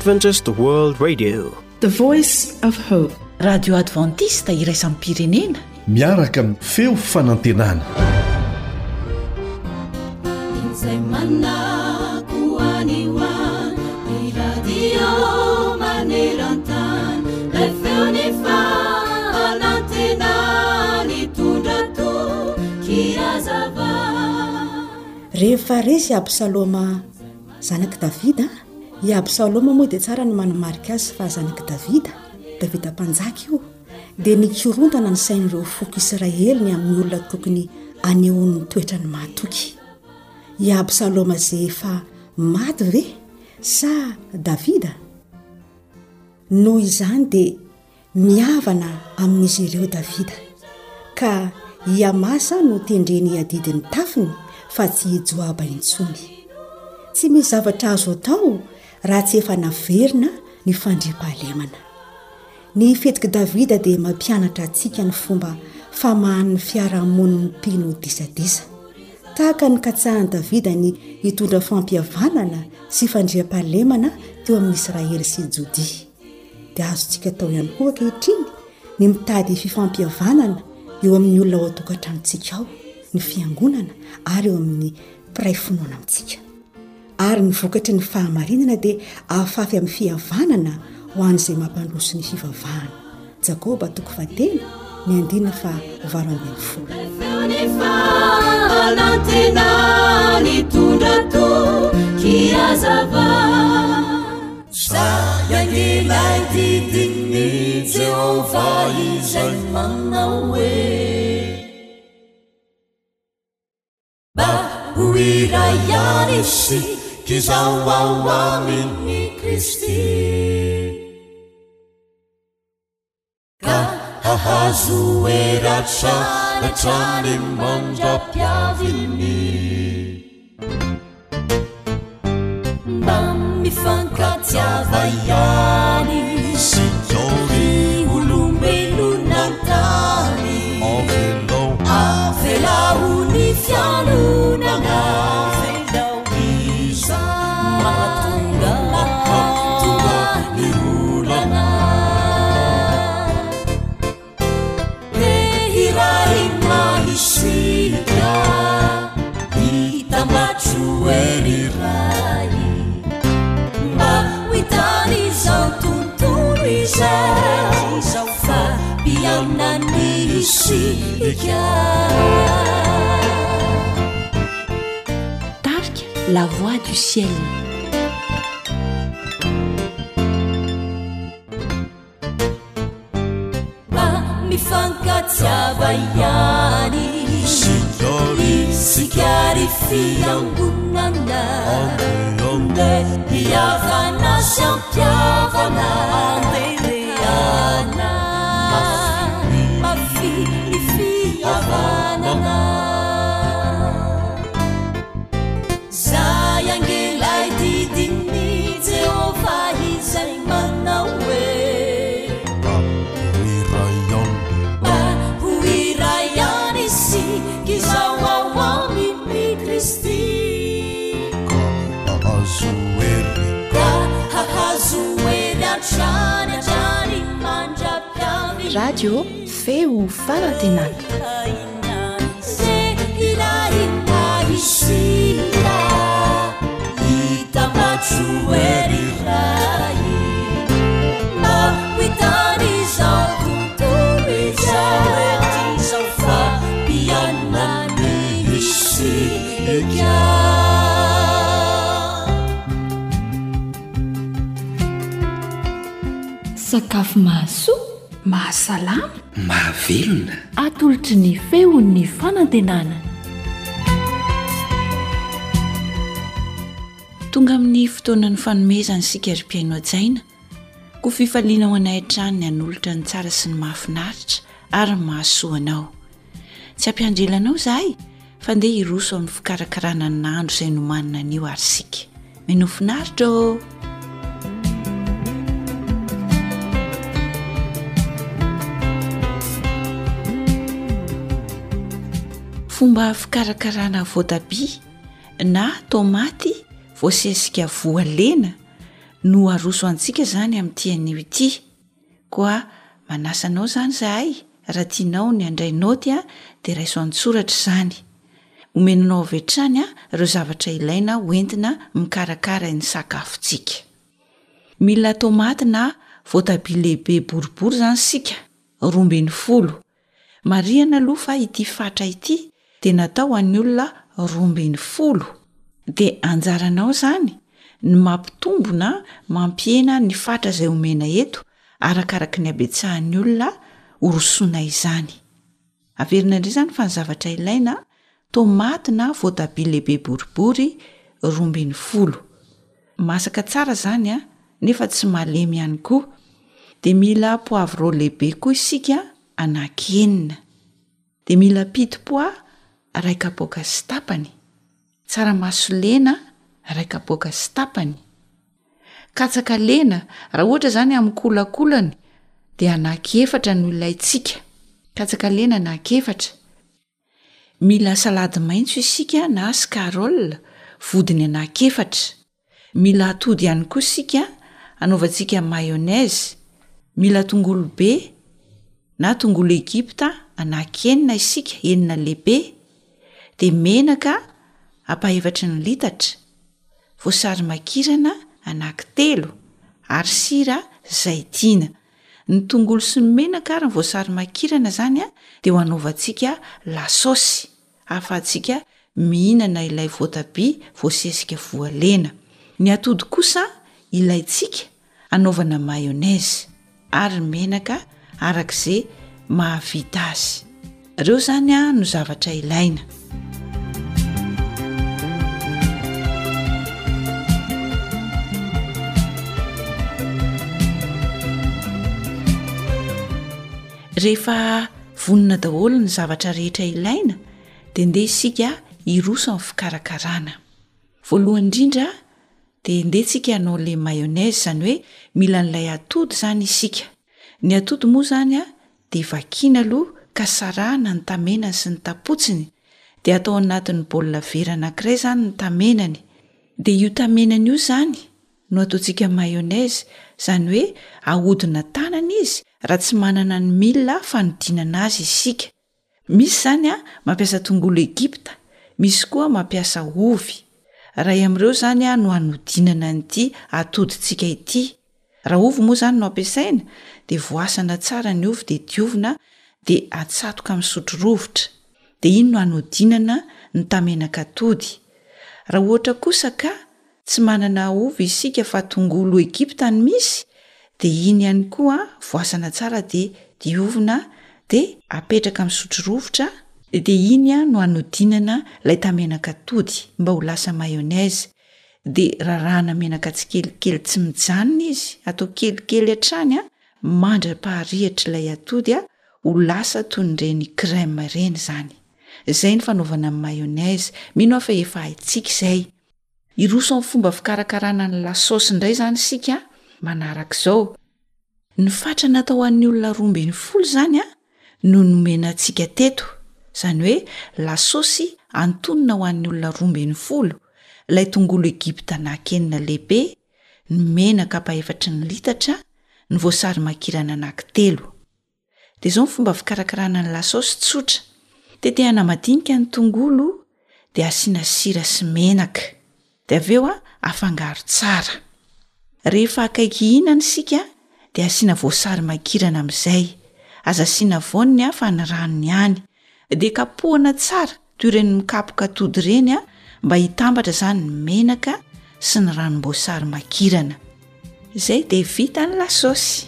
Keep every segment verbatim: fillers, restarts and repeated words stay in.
Adventist World Radio, the voice of hope. Radio Adventista iraisam-pirenena miaraka amin'ny feo fanantenana. Rehefa resy Absaloma zanaky Davida, i Absaloma moa dia tsara ny manamarika azy fa zanaky Davida, Davida mpanjaka io, dia nikorontana ny sain'ireo foko Israely ny amin'ny olona tokony anehoany toetrany mahatoky. I Absaloma zay efa maty ve sa Davida? Noho izany dia mihavana amin'izy ireo Davida, ka i Amasa no tendreny adidiny tafiny fa tsy Joaba intsony. Tsy misy zavatra azo atao raha tsy efa naverina ny fandriampahalemana. Ny fetiky Davida dia mampianatra antsika ny fomba famahan'ny fiarahamoniny mpino disadisa. Tahaka ny katsahan'i Davida ny hitondra fampihavanana sy fandriampahalemana teo amin'ny Israely sy Jodia. Dia azontsika atao ihany koa ankehitriny ny mitady fifampihavanana eo amin'ny olona ao an-tokantranontsika ao, ny fiangonana ary eo amin'ny mpiray finoana amintsika. Ary ny vokatry ny fahamarinana dia afafy amin'ny fihavanana ho an'izay mampandroso ny fivavahana. Jakoba toko fahatelo ny andina fa valo ambin'ny folo. Sayangelay didin'ny Jehova izay manao hoe ho iray ihany sy kizao ao amin'ny Kristy, ka hahazo eratra hatrany mandra-piaviny, mba mifankatiava ihany sy jory olombelona tany, avelao ny fianonana, avelao iza mahatonga mahatonga ny olana, iray mahisika hitambatro eriray, mba hoitany izao tontolo izay izao fa mpiainany isika. Tarika, la voix du ciel. Mifankatiava ihany sikary fiangonana, mpiavana sy ampiavana, andereana mafily fihavanana. Zay angelay didin'ny Jehova izay manao hoe kizao ao amin'ny Kristy, ka hahazo ery hatrany hatrany mandra-piaviny. Radio feo fanantenana. Se iray mahisika hitambatro ery ray, mba hoitany izao tontolo izay izao fa mpiainany isika. Sakafo mahasoa, mahasalama, mahavelona, atolotry ny feon'ny fanantenana. Tonga amin'ny fotoanan'ny fanomezana sika ry mpiaino ajaina, ko fifaliana ho anay hatrany ny hanolotra ny tsara sy ny mahafinaritra ary mahasoa anao. Tsy ampiandrilanao zahay fa ndeha hiroso amin'ny fikarakarana ny nandro izay nomanina anio ary sika. Mino finaritra ô! Fomba fikarakarana voatabia na tomaty voasesika voalena no aroso antsika zany amin'nytian'io ity koa manasanao zany zahay raha tianao ny andray noty a dia raiso antsoratra zany omenanao avetrany a ireo zavatra ilaina hoentina mikarakara ny sakafontsika. Mila tomaty na voatabia lehibe boribory zany sika roambin'ny folo. Mariana aloha fa ity fatra ity dia natao an'ny olona roambin'ny folo. Dia anjaranao zany ny mampitombo na mampiena ny fatra izay omena eto arakaraka ny abetsahan'ny olona orosoana izany. Averina indray zany fa ny zavatra ilaina tomaty na voatabia lehibe boribory roambin'ny folo. Masaka tsara zany a nefa tsy malemy ihany koa. Dia mila poavro lehibe koa isika anankienina. Dia mila piti-poa iray kapoaka sy tapany. Tsaramaso lena iray kapoaka sy tapany. Katsaka lena raha ohatra zany amin'ny kolakolany dia anankiefatra no ilaintsika. Katsaka lena anankiefatra. Mila salady maitso isika na scarole vodiny anankiefatra. Mila atody ihany koa isika anaovantsika mayonnaise. Mila tongolo be na tongolo Egypta anankienina isika enina lehibe. Dia menaka apa-efatra ny litatra. Voasary makirana anankitelo ary sira zaitina. Ny tongolo sy ny menaka ary ny voasary makirana zany a dia ho anaovantsika lasosy ahafahantsika mihinana ilay voatabia voasesika voalena. Ny atody kosa ilaintsika anaovana mayonnaise ary menaka arak'izay mahavita azy. Ireo zany a no zavatra ilaina. Rehefa vonona daholo ny zavatra rehetra ilaina dia ndeha isika hiroso amin'ny fikarakarana. Voalohany indrindra dia ndeha isika hanao le mayonnaise zany hoe mila n'ilay atody zany isika. Ny atody moa zany a dia vakiana aloha ka sarahana ny tamenany sy ny tapotsiny dia atao anatin'ny baolina vera anankiray zany ny tamenany. Dia io tamenany io zany no ataontsika mayonnaise zany hoe ahodina tanana izy raha tsy manana ny milina fanodinana azy isika. Misy zany a mampiasa tongolo Egypta, misy koa mampiasa ovy. Ray amin'ireo zany a no hanodinana an'ity atodintsika ity. Raha ovy moa zany no ampiasaina dia voasana tsara ny ovy dia diovina dia atsatoka amin'ny sotro rovitra. Dia iny no hanodinana ny tamenaka atody. Raha ohatra kosa ka tsy manana ovy isika fa tongolo Egypta ny misy dia iny ihany koa voasana tsara dia diovina dia apetraka amin'ny sotro rovitra dia iny no hanodinana ilay tamenaka atody mba ho lasa mayonnaise. Dia rarahana menaka tsikelikely tsy mijanona izy atao kelikely hatrany a mandra-paharihatra ilay atody a ho lasa toy ireny crème ireny zany. Izay ny fanaovana mayonnaise. Mino aho fa efa haintsika izay. Hiroso amin'ny fomba fikarakarana ny lasosy indray zany sika manarak'izao. Ny fatra natao an'ny olona roambin'ny folo zany a no nomena antsika teto. Zany hoe lasosy antonona ho an'ny olona roambin'ny folo. Ilay tongolo Egypta anankienina lehibe, ny menaka apa-efatra ny litatra, ny voasary makirana anankitelo. Dia izao ny fomba fikarakarana ny lasosy tsotra. Tetehana madinika ny tongolo dia asiana sira sy menaka. Dia avy eo a afangaro tsara. Rehefa akaiky ihinana isika dia asiana voasary makirana amin'izay. Aza asiana voany a fa ny ranony ihany. Dia kapohana tsara toy ireny mikapoka atody ireny a mba hitambatra zany ny menaka sy ny ranom-boasary makirana. Izay dia vita ny lasosy.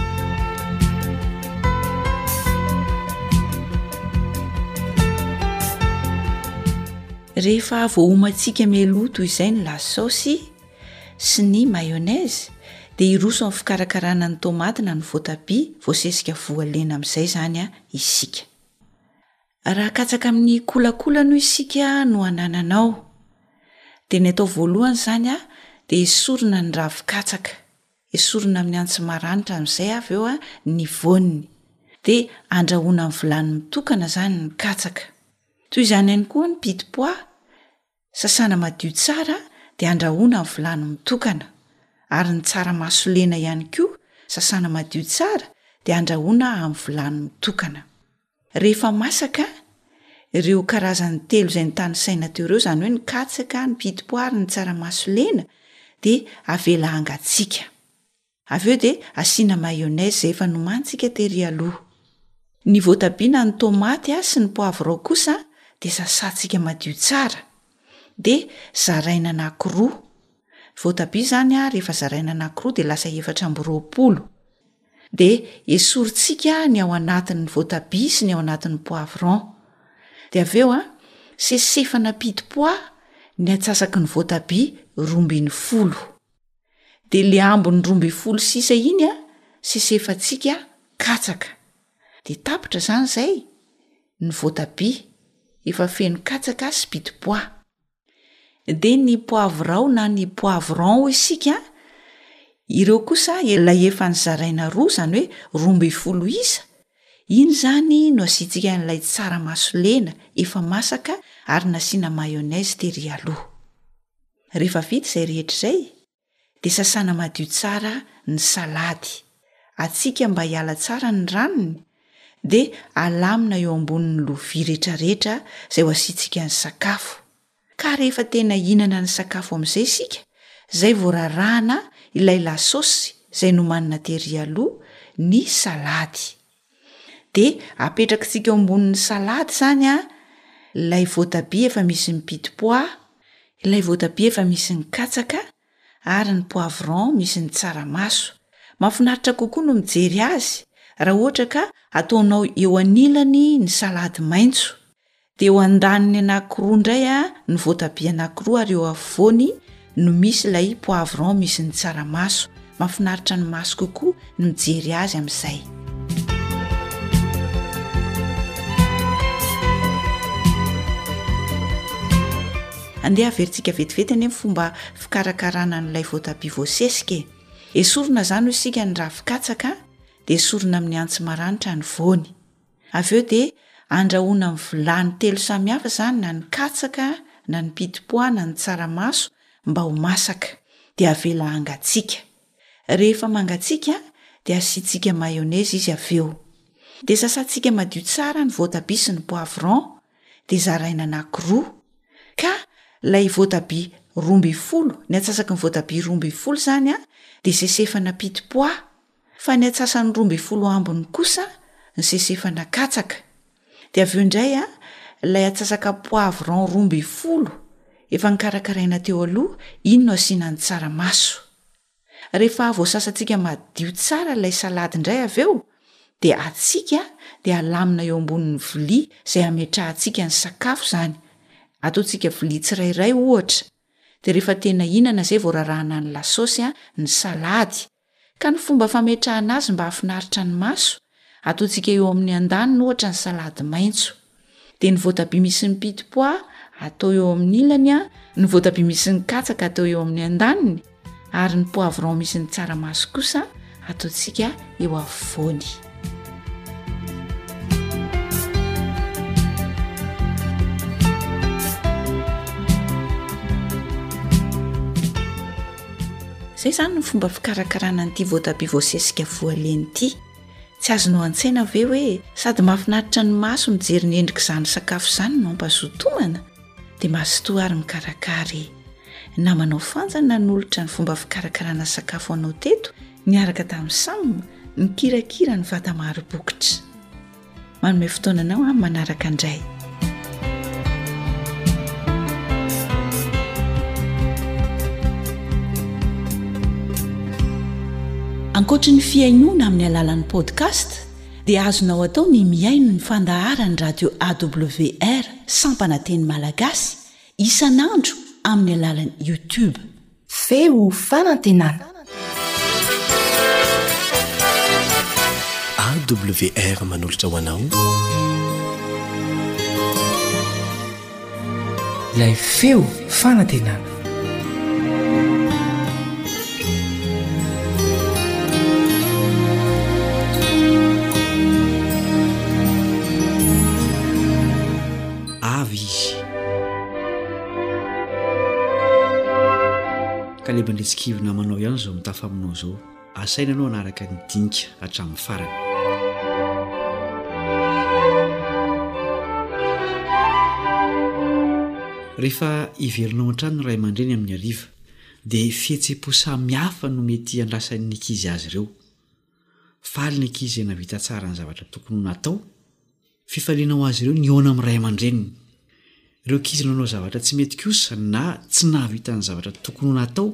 Rehefa voaomantsika meloto izay ny lasosy sy ny mayonnaise dia hiroso amin'ny fikarakarana ny tomaty na ny voatabia voasesika voalena amin'izay zany a isika. Raha katsaka amin'ny kolakolano isika no anananao dia ny atao voalohany zany a dia esorina ny ravin-katsaka. Esorina amin'ny antsy maranitra amin'izay avy eo a ny voaniny. Dia andrahoina amin'ny vilany mitokana zany ny katsaka. Toy izany ihany koa ny piti-pois. Sasana madio tsara dia andrahoina amin'ny vilany mitokana. ary ny tsaramaso lena ihany koa sasana madio tsara dia andrahoina amin'ny vilany mitokana. Rehefa masaka ireo karazany telo izay ny tany saina teo ireo, izany hoe ny katsaka, ny pitipoary, ny tsaramaso lena, dia avela hangatsiaka. Avy eo dia asiana mayonnaise izay efa nomantsika tery aloha. Ny voatabia na ny tomaty sy ny poavrao kosa dia sasantsika madio tsara, dia zaraina anankiroa. Voatabia izany a rehefa zaraina anankiroa dia lasa efatra amby roapolo. Dia esorintsika ny ao anatin'ny voatabia sy ny ao anatin'ny poivron. Dia avy eo a sesefana pitipoa ny atsasaky ny voatabia rombiny folo. Dia le ambony rombiny folo sisa iny a sesefantsika katsaka. Dia tapitra izany izay ny voatabia efa feno katsaka sy pitipoa. Dia ny poavrao na ny poivron isika, ireo kosa ilay efa nizaraina roa, izany hoe rombiny folo isa. Iny zany no asiantsika n'ilay tsaramaso lena efa masaka ary nasiana mayonnaise tery aloha. Rehefa vita izay rehetra izay dia sasana madio tsara ny salady. Atsika mba hiala tsara ny ranony dia alamina eo ambonin'ny lovia rehetrarehetra izay ho asiantsika ny sakafo. Ka rehefa tena hihinana ny sakafo amin'izay isika, izay voararahana ilay lasosy izay nomanina tery aloha, ny salady. Dia apetrakitsika eo ambonin'ny salady izany a ilay voatabia efa misy ny pitipoa, ilay voatabia efa misy ny katsaka ary ny poivron misy ny tsaramaso. Mahafinaritra kokoa no mijery azy raha ohatra ka ataonao eo anilany ny salady maitso, dia eo andaniny anankiroa indray a ny voatabia anankiroa ary eo afovoany no misy ilay poivron misy ny tsaramaso. Mahafinaritra ny maso kokoa no mijery azy amin'izay. Andeha averintsika vetivety any amin'ny fomba fikarakarana n'ilay voatabia voasesika. Esorina izany isika ny ravin-katsaka, dia esorina amin'ny antsy maranitra ny voany. Avy eo dia andrahoina amin'ny vilany telo samihafa izany, na ny katsaka, na ny pitipoa, na ny tsaramaso, mba ho masaka. Dia avela hangatsiaka. Rehefa mangatsiaka dia asiantsika mayonnaise izy avy eo. Dia sasantsika madio tsara ny voatabia sy ny poivron, dia zaraina anankiroa. Ka ilay voatabia rombiny folo, ny atsasaky ny voatabia rombiny folo izany a, dia sesefana pitipoa, fa ny atsasan'ny rombiny folo ambiny kosa ny sesefana katsaka. Dia avy eo indray a ilay atsasaka poivron rombiny folo efa nikarakaraina teo aloha, iny no asiana ny tsaramaso. Rehefa voasasantsika madio tsara ilay salady indray avy eo, dia atsika dia alamina eo ambonin'ny vilia izay ametrahantsika ny sakafo izany. Ataontsika vilia tsirairay ohatra. Dia rehefa tena hihinana izay voararahana ny lasosy a, ny salady. Ka ny fomba fametrahana azy mba hafinaritra ny maso, ataontsika eo amin'ny andaniny ohatra ny salady maitso. Dia ny voatabia misy ny pitipoa atao eo amin'ny ilany a, ny voatabia misy ny katsaka atao eo amin'ny andaniny, ary ny poivron misy ny tsaramaso kosa ataontsika eo afovoany. Izay izany ny fomba fikarakarana an'ity voatabia voasesika voaleny ity. Tsy azonao an-tsaina ve hoe sady mahafinaritra ny maso mijery ny endrika izany sakafo izany no ampazotomana? Dia mahasotoa ary mikarakary. Namanao fanjana nolotra ny fomba fikarakarana sakafo anao teto, niaraka tamin'ny Sam, mikirakira ny vata maro-bokotra. Manome fotoana anao amin'ny manaraka indray. Ankoatra ny fiainoana amin'ny alalan'ny podcast, dia azonao atao ny miaino ny fandaharany radio A W R Sampananteny Malagasy isanandro amin'ny alalan'ny YouTube. Feo fanantenana. A W R manolotra ho anao Ilay feo fanantenana. ka lebandretsikivina manao ihany zao mitafa aminao zao asaina anao anaraka ny dinika hatramin'ny farany. Rehefa iverinao an-trano ray aman-dreny amin'ny ariva dia fihetsepo samihafa no mety andrasan'ny ankizy azy ireo. Faly ny ankizy navita tsara ny zavatra tokony natao, fifalianao azy ireo ny ona amin'ny ray aman-dreniny. Ireo ankizy nanao zavatra tsy mety kosa na tsy nahavita ny zavatra tokony natao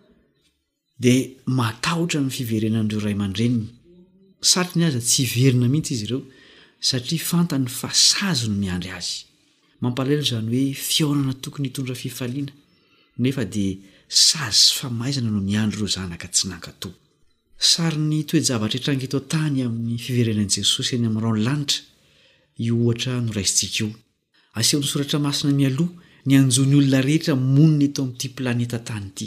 dia matahotra ny fiverenan'ireo ray aman-dreniny. Satroka ny aza tsy hiverina mihitsy izy ireo satria fantany fa sazy no miandry azy. Mampalahelo izany hoe fihaonana tokony hitondra fifaliana nefa dia sazy sy famaizana no miandry ireo zanaka tsy nankatao. Sary ny toe-javatra hitrangy eto tany amin'ny fiverenan'i Jesosy eny amin'ny raolanitra io ohatra no raisintsika io. Asehony soratra masina mialoha ny anjon'ny olona rehetra monina eto amin'ity planeta tany ity.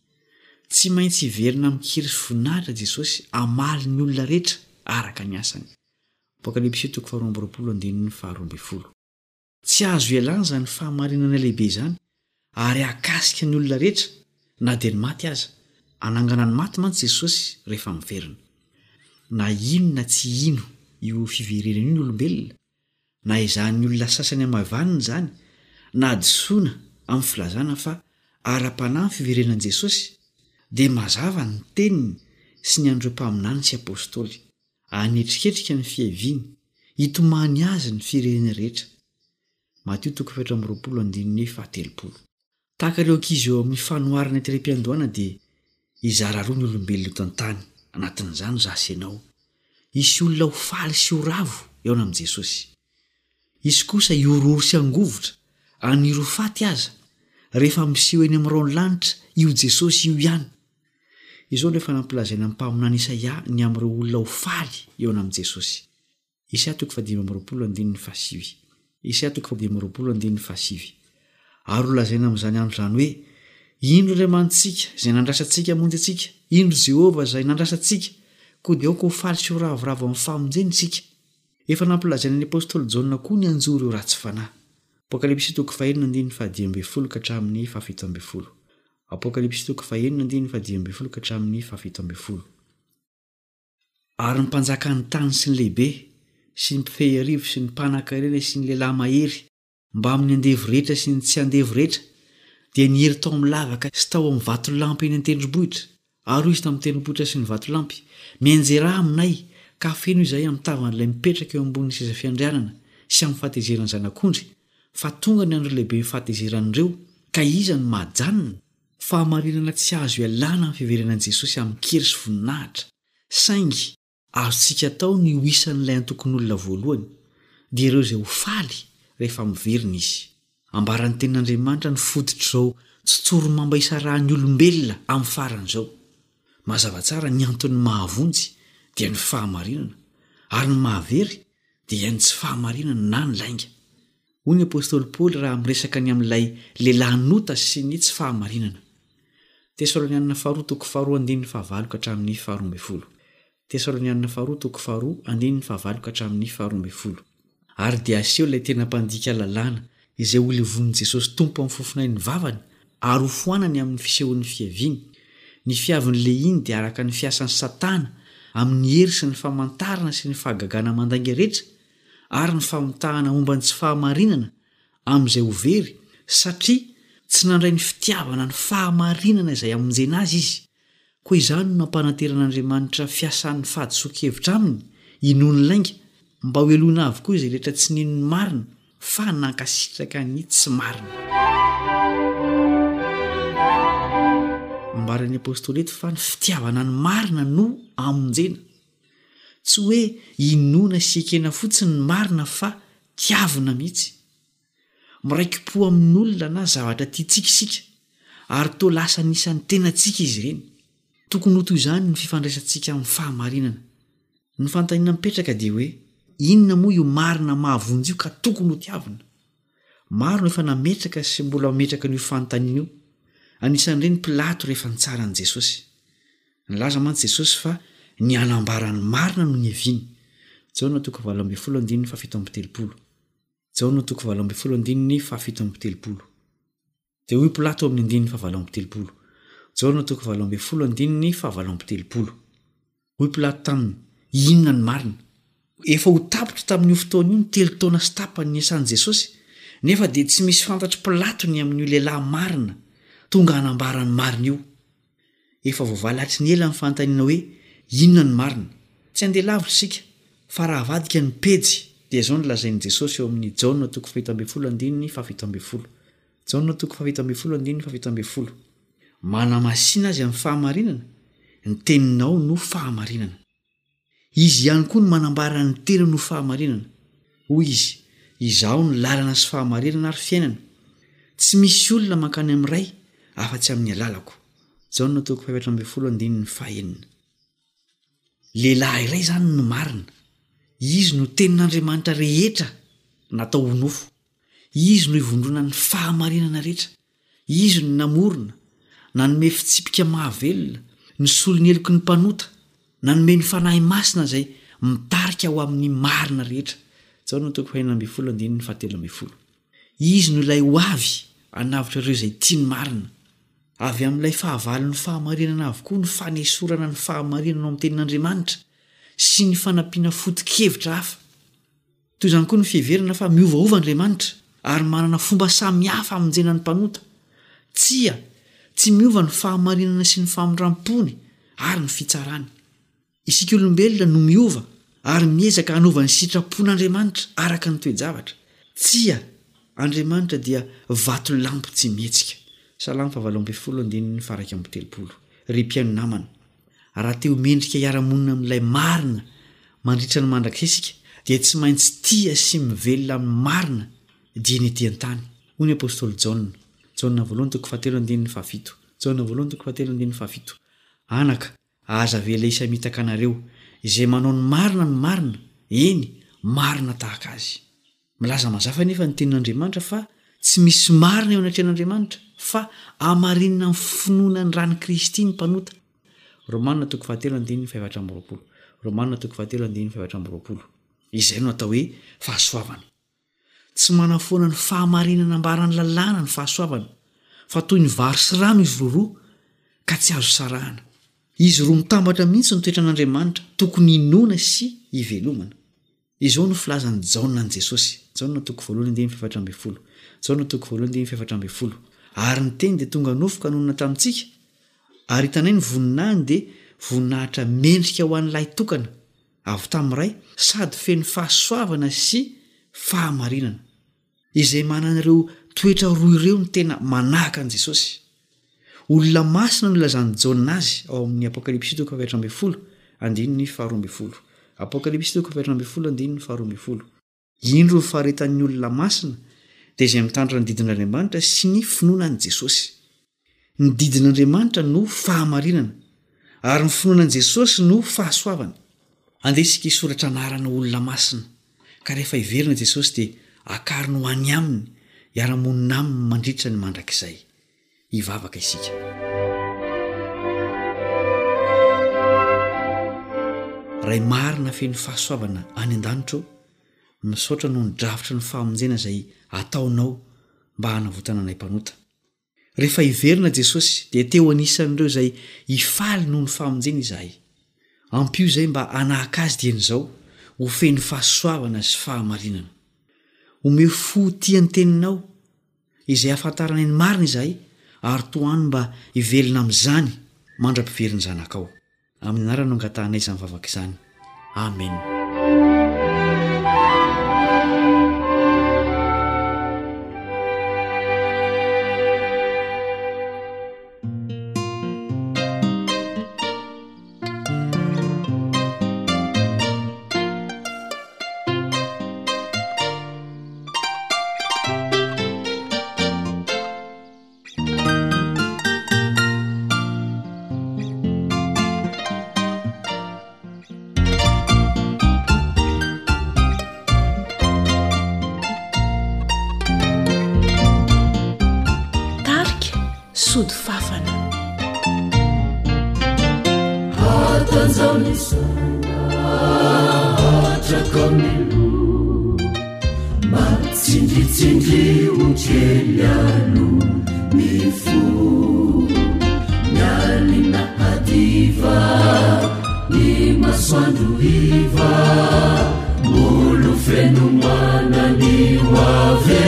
Tsy maintsy hiverina amin'kiry sy voninahitra Jesosy hamaly ny olona rehetra araka ny asany. Apokalipsy toko faharoa amby roapolo andininy faharoa amby folo. Tsy azo ialana izany fahamarinana lehibe izany ary akasika ny olona rehetra na dia ny maty aza. Anangana ny maty mantsy Jesosy rehefa miverina. Na ino na tsy ino io fiverenana io ny olombelona, na izany olona sasany amavanina izany, na disoina amin'ny filazana fa ara-panahy ny fiverenan'i Jesosy, dia mazava ny teniny sy ny andreo mpaminany sy apôstôly hanetriketrika ny fiaviany hitomany azy ny firenena rehetra. Mateo toko efatra amby roapolo andininy fahatelopolo. Tahaka ireo ankizy eo amin'ny fanoharana terem-piandohana dia izara roa ny olombelona eto an-tany. Anatin'izany zasy ianao. Isy olona ho faly sy ho ravo eo amin'i Jesosy. Isy kosa iororo sy angovotra aniro faty aza rehefa miseho eny amin'ny raolanitra io Jesosy io ihany. Izao rehefa nampilazaina amin'ny mpaminany Isaia ny amin'ireo olona ho faly eo amin'i Jesosy. Isaia toko fahadimy amby roapolo andininy fahasivy. Isaia toko fahadimy amby roapolo andininy fahasivy. Ary ho lazaina amin'izany andro izany hoe indro iray amantsika izay nandrasantsika hamonjy antsika, indro Jehovah izay nandrasantsika, koa dia aoka ho faly sy ho ravoravo amin'ny famonjeny isika. Efa nampilazaina ny apôstôly Jaona koa ny anjoro eo ratsy fanahy. Apokalipsy toko fahaenina andininy fahadimy ambin'ny folo ka hatramin'ny fahafito ambin'ny folo. Apokalipsy toko fahaenina andininy fahadimy ambin'ny folo ka hatramin'ny fahafito ambin'ny folo. Ary ny mpanjaka ny tany sy ny lehibe sy ny mpifehy-arivo sy ny mpanan-karena sy ny lehilahy mahery mba amin'ny andevo rehetra sy ny tsy andevo rehetra dia nihery tao amin'ny lavaka sy tao amin'ny vatolampy eny an-tendrombohitra, ary izy tao amin'ny tendrombohitra sy ny vatolampy mianjera aminay ka feno izay amin'ny tavan'ilay mipetraka eo ambony seza fiandrianana sy amin'ny fahatezeran'ny zanak'ondry, fa tonga ny andro lehibe fahatezeran'ireo ka iza ny mahajanona. Fahamarinana tsy azo ialana amin'ny fiverenan'i Jesosy amin'ny kiry sy voninahitra, saingy azontsika atao ny ho isan'ilay antokony olona voalohany dia ireo izay ho faly rehefa miverina izy. Ambaran'ny tenin'Andriamanitra ny fototr'izao tsotsoromamba isarahan'ny olombelona amin'ny faran'izao. Mazava tsara ny antony mahavonjy dia ny fahamarinana, ary ny mahavery dia ny tsy fahamarinana na ny lainga. Hoy ny apôstôly Paoly raha miresaka ny amin'ilay lehilahy nota sy ny tsy fahamarinana. Tesalonianina faharoa toko faharoa andininy fahavalo ka hatramin'ny faharoa ambin'ny folo. Tesalonianina faharoa toko faharoa andininy fahavalo ka hatramin'ny faharoa ambin'ny folo. Ary dia aseho ilay tena mpandika lalàna izay ho levon'i Jesosy tompo amin'ny fofonay ny vavany ary ho foanany amin'ny fisehon'ny fiaviany. Ny fiavin'ilay iny dia araka ny fiasan'ny Satana amin'ny hery sy ny famantarana sy ny fahagagana mandainga rehetra ary ny famitahana momba ny tsy fahamarinana amin'izay ho very, satria tsy nandray ny fitiavana ny fahamarinana izay amonjena azy izy. Koa izany no nampanateran'Andriamanitra fiasan'ny fahadisoan-kevitra aminy inoany lainga mba ho eloana avokoa izay rehetra tsy nino ny marina fa nankasitraka ny tsy marina. Ambaran'ny apôstôly eto fa ny fitiavana ny marina no amonjena. Tsy hoe inona sy ekena fotsiny ny marina fa tiavina mihitsy. Miraiki-po amin'olona na zavatra tiatsikisika ary toa lasa nisan'ny tena tsika izy ireny. Tokony ho toy izany ny fifandraisantsika amin'ny fahamarinana. Ny fanontaniana mipetraka dia hoe inona moa io marina mahavonjy io ka tokony ho tiavina? Maro no efa nametraka sy mbola mametraka n'io fanontaniana io. Anisan'ireny Pilato rehefa nitsaran'i Jesosy. Nilaza mantsy Jesosy fa ny anambaran'ny marina no niaviany. Jaona toko valo ambin'ny folo andininy fahafito amby telopolo. Jaona toko valo ambin'ny folo andininy fahafito amby telopolo. Dia hoy Pilato amin'ny andininy fahavalo amby telopolo. jaona toko valo ambe folo andininy fa valo amby telopolo hoy pilato taminy inona ny marina efa ho tapitra tamin'io fotoana io ny telo taona sy tapany niasany Jesosy nefa dia tsy misy fantatry Pilatony amin'io lehilahy marina tonga hanambarany marina io efa voavalatry ny ela ny fanontaniana hoe inona ny marina tsy andeha lavitra isika fa raha avadika ny pejy dia zao nolazain'i Jesosy eo amin'ny jaona toko fahefito amby folo andininy fahafito amby folo jaona toko fahafito amby folo andininy fahafito amby folo manamasina azy amin'ny fahamarinana ny teninao no fahamarinana izy ihany koa no manambara ny tena no fahamarinana hoy izy izaho ny lalana sy fahamarinana ary fiainana tsy misy olona mankany amin'ray afa-tsy amin'ny alalako jaona toko fahefatra amby folo andininy fahaenina lehilahy iray zany no marina izy no tenin'Andriamanitra rehetra natao ho nofo izy no ivondrona ny fahamarinana rehetra izy no namorona nanome fitsipika mahavelona ny solony eloky ny mpanota nanome ny fanahy masina izay mitarika ho amin'ny marina rehetra jaona toko fahaenina amby folo andininy fahatelo amby folo izy no ilay ho avy anavitra ireo izay tia ny marina avy amin'ilay fahavalon'ny fahamarinana avokoa ny fanesorana ny fahamarinana ao amin'ny tenin'Andriamanitra sy ny fanampiana foto-kevitra hafa toy izany koa ny fiheverana fa miovaova Andriamanitra ary manana fomba samihafa hamonjena ny mpanota tsia tsy miova ny fahamarinana sy ny famindram-pony ary ny fitsarany isika olombelona no miova ary miezaka hanova ny sitrapon'Andriamanitra araka ny toe-javatra tsia Andriamanitra dia vato lampy tsy mihetsika salamo fahavalo amby folo andininy faraka amby telopolo ry mpiaino namana raha te homendrika hiara-monina amin'ilay marina mandritra ny mandrakisika dia tsy maintsy tia sy mivelona amin'ny marina dia ny ety an-tany hoy ny apôstôly Jaona Jaona voalohany toko fahatelo andininy fahafito Jaona voalohany toko fahatelo andininy fahafito anaka aza vela isamitaka anareo izay manao ny marina ny marina eny marina tahaka azy milaza mazafa nefa ny tenin'Andriamanitra fa tsy misy marina eo anatrehan'Andriamanitra fa amarinina ny finoana ny rany Kristy ny mpanota Romanina toko fahatelo andininy fahaefatra amby roapolo Romanina toko fahatelo andininy fahaefatra amby roapolo izay no atao hoe fahasoavana tsy manafoana ny fahamarinana ambarany lalàna ny fahasoavana fa toy ny vary sy rano izy roa ka tsy azo sarahana izy roa mitambatra mihitsy ny toetran'Andriamanitra tokony inoana sy ivelomana izao no filazany jaona ny Jesosy jaona toko voalohany andininy fahaefatra amby folo jaona toko voalohany andininy fahaefatra amby folo ary ny teny dia tonga nofoka nonona tamintsika ary hitanay ny voninahiny dia voninahitra mendrika ho an'ilay tokana avy tamin'iray sady feno fahasoavana sy fahamarinana izay manana ireo toetra roa ireo ny tena manahaka an'i Jesosy olona masina no ilazany jaona azy ao amin'ny apokalipsy toko fahaefatra amby folo andininy faharoa amby folo apokalipsy toko fahaefatra amby folo andininy faharoa amby folo indro ny faharetan'ny olona masina dia izay mitandrina ny didin'Andriamanitra sy ny finoanan'i Jesosy ny didin'Andriamanitra no fahamarinana ary ny finoanan'i Jesosy no fahasoavana andesika isoratra anarana olona masina ka rehefa hiverina Jesosy dia akariny ho any aminy hiara-monina aminy mandritra ny mandrakizay hivavaka isika ray marina feno fahasoavana any an-danitra misaotra no ny drafitra ny fahamonjena izay ataonao mba hanavotana anay mpanota rehefa hiverina Jesosy dia teo anisan'ireo izay hifaly noho ny fahamonjena izahay ampio izay mba hanahaka azy dian'izao ho feno fahasoavana sy fahamarinana omeo fo tia ny teninao izay ahafantarana ny marina izahay ary toany mba hivelona amin'izany mandra-piveriny zanakao amin'ny anarana no angatahanay izany vavaka izany amen sody fafana atanzaonisaatrakamilo matsindritsindry otrelyalo mifo iva ny masoandro iva olo fenomana ny hoave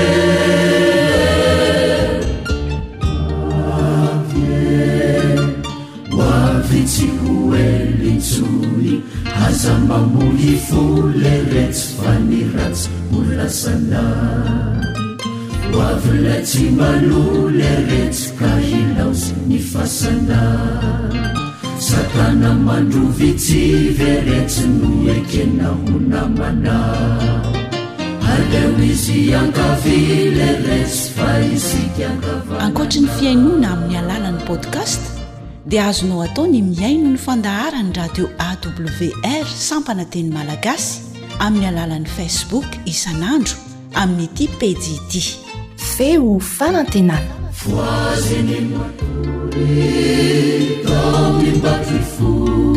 hoavitsy hoelintsony aza mamohy fole retsy fa ny ratsy holasana hoavylay tsy malole retsy ka hilaosy ny fasana satana mandrovitsy veretsy no ekena ho namana aleo izy ankavile retsy fa isika ankava ankoatry ny fiainoana amin'ny alalan'ny podcast dia azonao atao ny miaino ny fandaharany radio A W R sampana teny malagasy amin'ny alalan'ny Facebook isanandro amin'ny ity pejy ity feo fanantenana voaziny matory tao mimbatry fo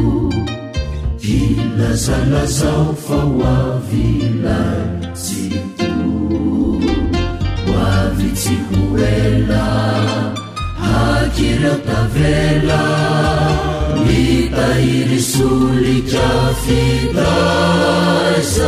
ilazalazao fa hoavilay tsito hoavy tsy hoela hakireo tavela mitahiry solika fitaiza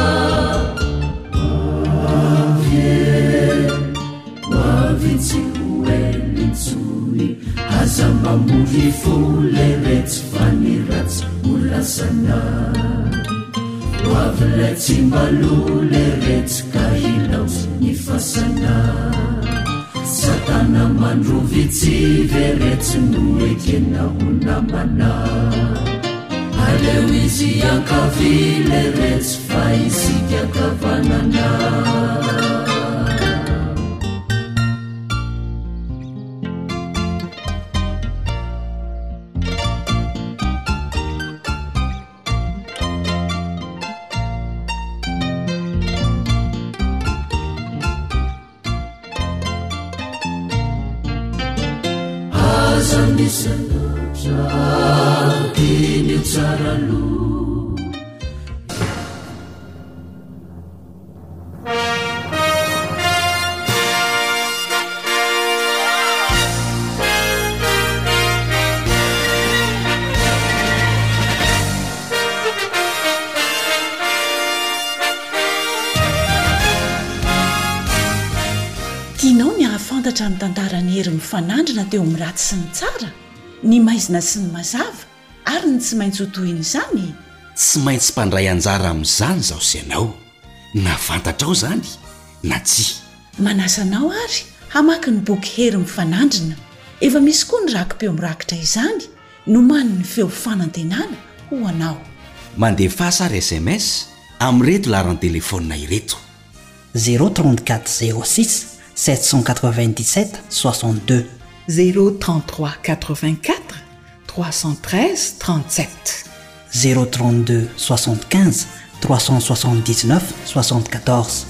hoavitsy hoelintsony aza mamohy fole retsy fa ny ratsy holasana hoavylay tsy malole retsy ka hilaosy ny fasana satana mandrovitsy veretsy no ekena ho namana aleo izy ankavile retsy fa isika ankavanana Kini tsaralu tianao ny ahafantatra ny tantarany hery mifanandrina teo amin'ny ratsy sy ny tsara ny maizina sy ny mazava ary ny tsy maintsy ho toy izany tsy maintsy mpandray anjara amin'izany zaho sy ianao na fantatrao zany na tsy manasanao ary hamaky ny boky hery mifanandrina efa misy koa ny rakim-peo mirakitra izany no mani ny feo fanantenana ho anao mandefa sary S M S amin'reto laharany telefônina ireto zéro trente-quatre zéro six sept cent quatre-vingt-dix-sept soixante-deux zéro trente-trois quatre-vingt-quatre trois cent treize trente-sept zéro trente-deux soixante-quinze trois cent soixante-dix-neuf soixante-quatorze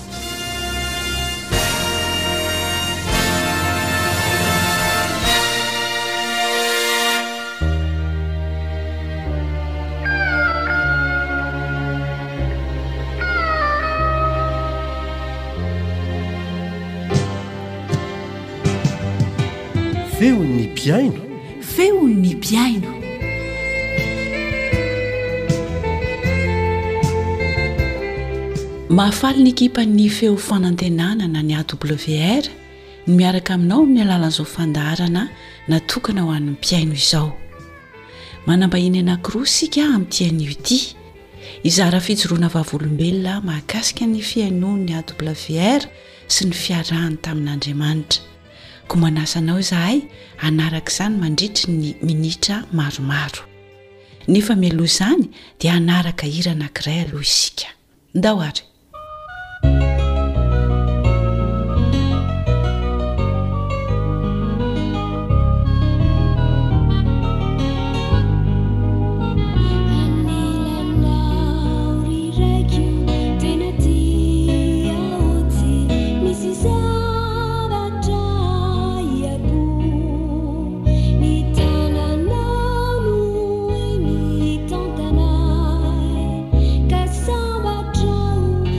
feo ny piaino feo ny piaino mahafaly ny ekipa ny feo fanantenana ny A W R ny miaraka aminao amin'ny alalan'izao fandaharana natokana ho an'ny piaino izao manambahiny anankiroa sika amin'ity anio ity izara fijoroana vavolombelona mahakasika ny fiainoan'ny A W R sy ny fiarahany tamin'Andriamanitra ko manasanao izahay anaraka izany mandritry ny minitra maromaro nefa mialoha izany dia anaraka hira anankiray aloha isika ndao ary Samba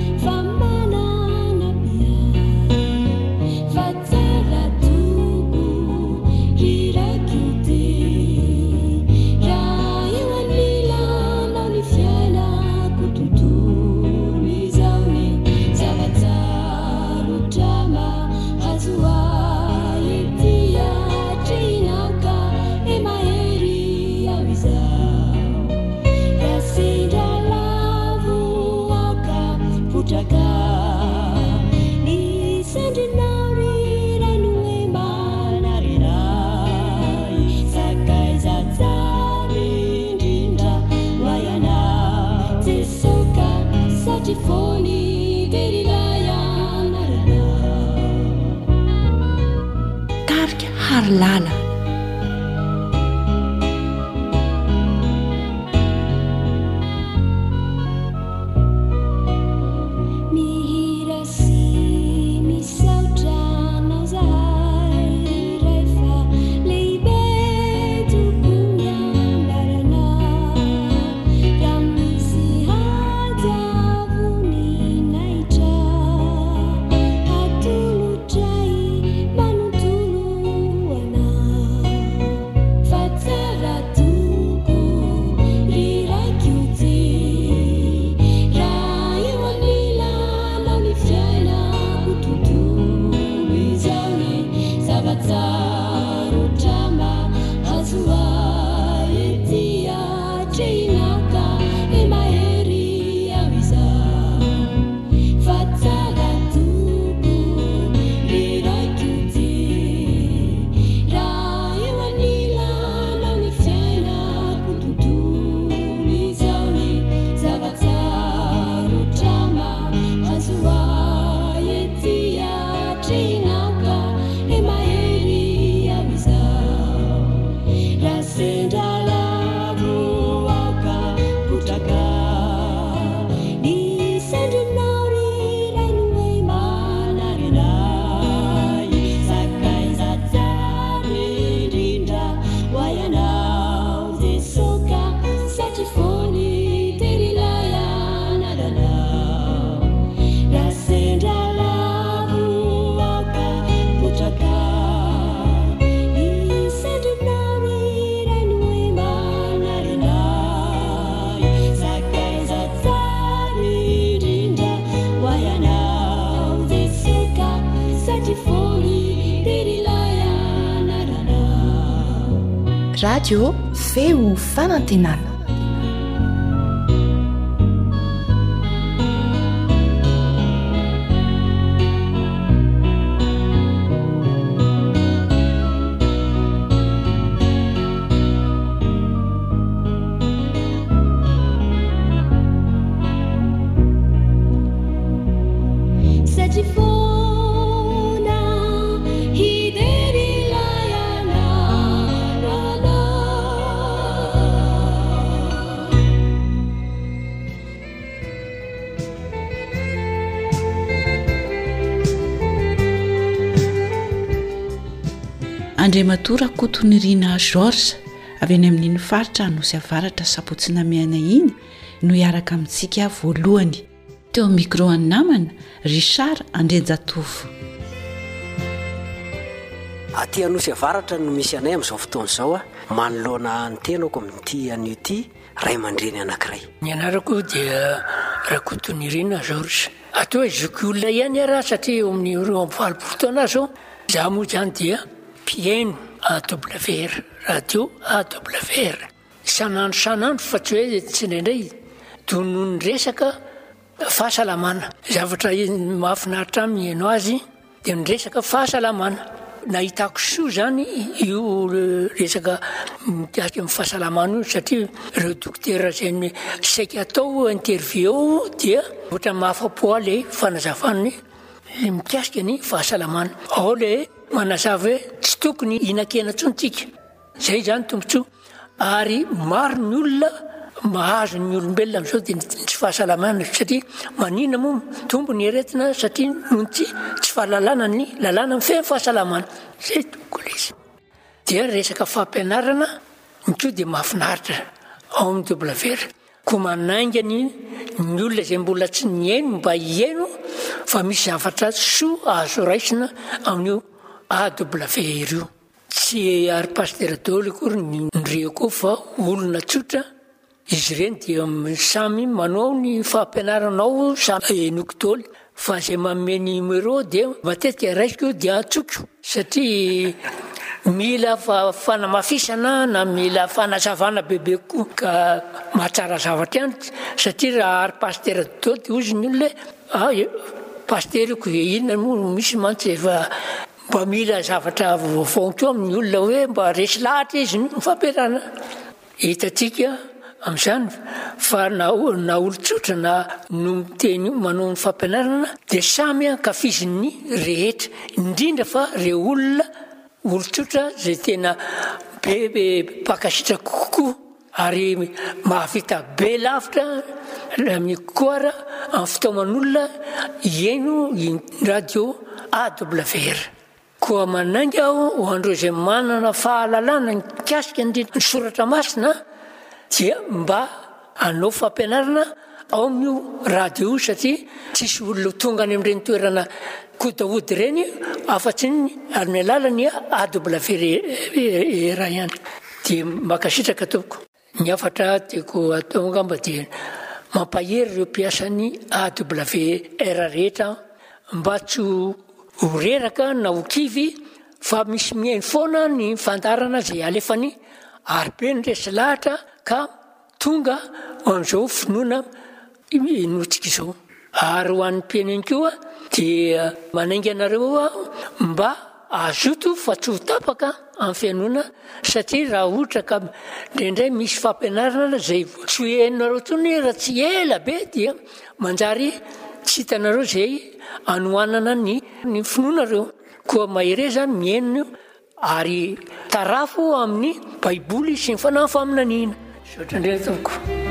vary lala. Radio feo fanantenana. Andriamatora Kotonirina George avy any amin'iny faritra Anosy Avaratra Sapotsinamiana iny no hiaraka amintsika voalohany. Teo micro any namana Richard Andrenjatovo. Aty Anosy Avaratra no misy anay amin'izao fotoana izao a manoloana ny tenako amin'ity an'ity ray aman-dreny anankiray. Ny anarako dia Rakotonirina George. Atao hoe zoky olona ihany araha satria eo amin'ny roa amby valopolo taona zao za moa zany dia pieno A W R radio A W R sanandro sanandro fa tsy hoe tsy indraindray tono ny resaka fahasalamana zavatra mahafinaritra aminy ianao azy dia ny resaka fahasalamana nahitako soa zany io resaka mikasika amin'ny fahasalamana io satria ireo dokotera izay saika atao interview dia ohatra mahafa-po ilay fanazavany mikasika ny fahasalamana ao ilay manazava hoe tsy tokony hinan-kena tsontsika zay zany tombotsoa ary maro ny olona mahazo ny olombelona amin'izao dia tsy fahasalamana satria manina moa tombo ny aretina satria noho tsy tsy fahalalana ny lalàna mifehy fahasalamana zay tokola izy dia resaka fampianarana niko dia mahafinaritra ao amin'ny W R ko manaingany ny olona izay mbola tsy nihaino mba hihaino fa misy zavatra soa azo raisina amin'io A W R io tsy ary pasitera daholo akory ny ndreako fa olona tsotra izy ireny dia samy manao ny fampianaranao samy enoko daholo fa izay manome numéro dia matetika raisiko dia atsoko satria mila fanamafisana na mila fanazavana bebe koa ka mahatsara zavatra ihany satria raha ary pasitera daholo dia ozy ny olona ah pasiteriko inona moa misy mantsy efa mba mila zavatra vaovao amin'ny olona hoe mba resy lahatra izy ny fampiarana hitatsika amin'izany fa na na olon-tsotra na no miteny manao ny fampianarana dia samy ankafizin'ny rehetra indrindra fa ireo olona olotsotra zay tena bebe pakasitra kokoa ary mahavita be lavitra mikoara amin'ny fitaoman'olona ieno i radio A W R. Koa manainga aho ho andreo izay manana fahalalana mikasika ny soratra masina dia mba hanao fampianarana ao amin'io radio satria tsisy olona tonga any amin'ireny toerana kodaody ireny afa-tsy ny amin'ny alalany A W R ihany. Dia makasitraka tompoko. Ny afatra tiako atao angamba dia mampahery ireo mpiasan'ny A W R rehetra mba tsy ho reraka na ho kivy fa misy mihaino foana ny fandarana izay alefany aripeny resy lahatra ka tonga amin'izao finoana inotsika izao. Ary ho an'ny mpiaino koa dia manainga anareo mba azoto fa tsy ho tapaka amin'ny fianoana satria raha ohatra ka indraindray misy fampianarana izay tsy ho henonareo tsony raha tsy ela be dia manjary tsy hitanareo izay anohanana ny ny finoanareo. Koa mahereza mihaino ary tarafo amin'ny baiboly sy ny fanahy faminaniana. Sotra indray tompoko.